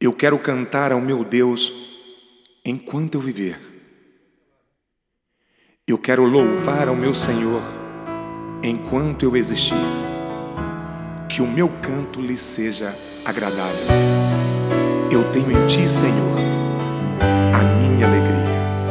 Eu quero cantar ao meu Deus enquanto eu viver. Eu quero louvar ao meu Senhor enquanto eu existir. Que o meu canto lhe seja agradável. Eu tenho em ti, Senhor, a minha alegria.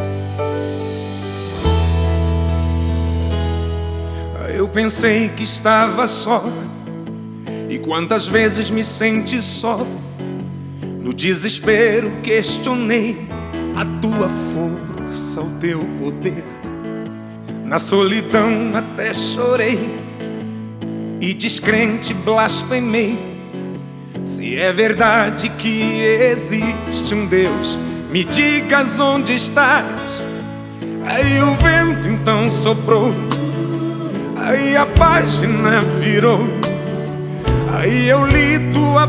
Eu pensei que estava só, e quantas vezes me senti só. No desespero questionei a tua força, o teu poder. Na solidão até chorei e descrente blasfemei. Se é verdade que existe um Deus, me digas onde estás. Aí o vento então soprou, aí a página virou, aí eu li tua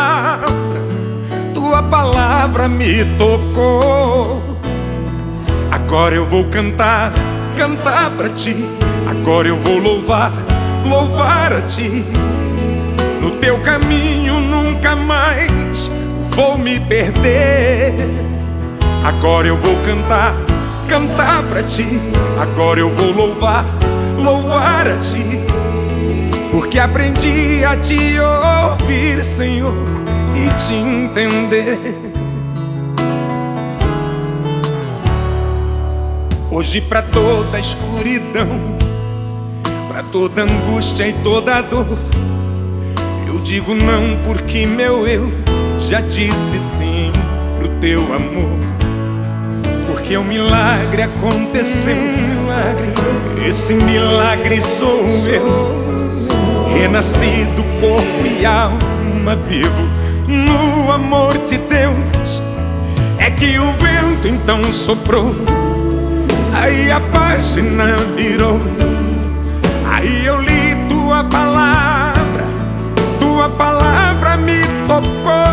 palavra me tocou. Agora eu vou cantar, cantar pra ti. Agora eu vou louvar, louvar a ti. No teu caminho nunca mais vou me perder. Agora eu vou cantar, cantar pra ti. Agora eu vou louvar, louvar a ti. Porque aprendi a te ouvir, Senhor, e te entender. Hoje pra toda escuridão, pra toda angústia e toda dor, eu digo não porque meu eu já disse sim pro teu amor. Porque o milagre aconteceu, esse milagre sou eu, renascido, corpo e alma vivo no amor de Deus. É que o vento então soprou, aí a página virou, aí eu li tua palavra me tocou.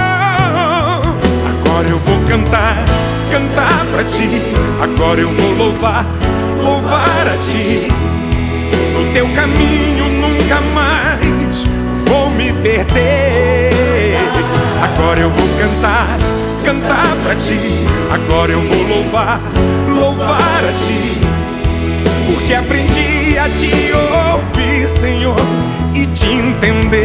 Agora eu vou cantar, cantar pra ti. Agora eu vou louvar, louvar a ti. No teu caminho nunca mais vou me perder. Agora eu vou cantar, cantar pra ti. Agora eu vou louvar, louvar a ti. Porque aprendi a te ouvir, Senhor, e te entender.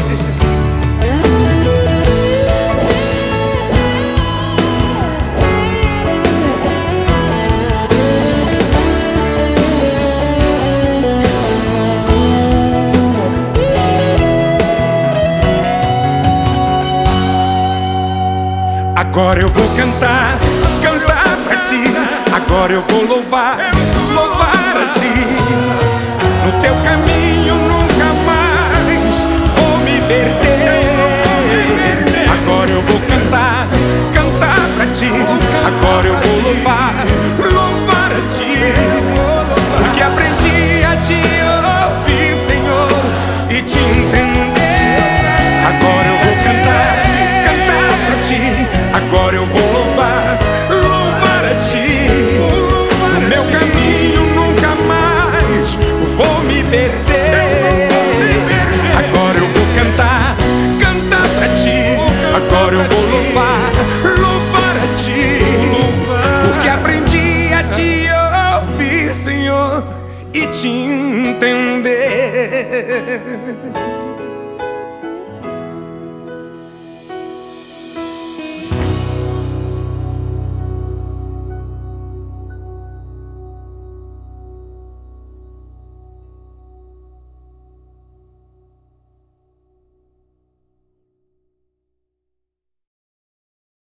Agora eu vou cantar, cantar pra ti. Agora eu vou louvar, louvar a ti. No teu caminho nunca mais vou me perder. Agora eu vou cantar, cantar pra ti. Agora eu vou louvar, louvar a ti. Porque aprendi a te ouvir, Senhor, e te entender. Agora eu vou cantar, cantar pra ti. Agora eu vou louvar, louvar a ti. No meu caminho nunca mais vou me perder. Agora eu vou cantar, cantar pra ti. Agora eu vou louvar, louvar a ti. Porque aprendi a te ouvir, Senhor, e te entender.